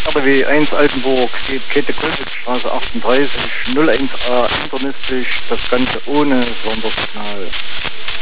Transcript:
RW 1 Altenburg, geht Käthe-Kollwitz-Straße 38, 01a internistisch, das Ganze ohne Sondersignal.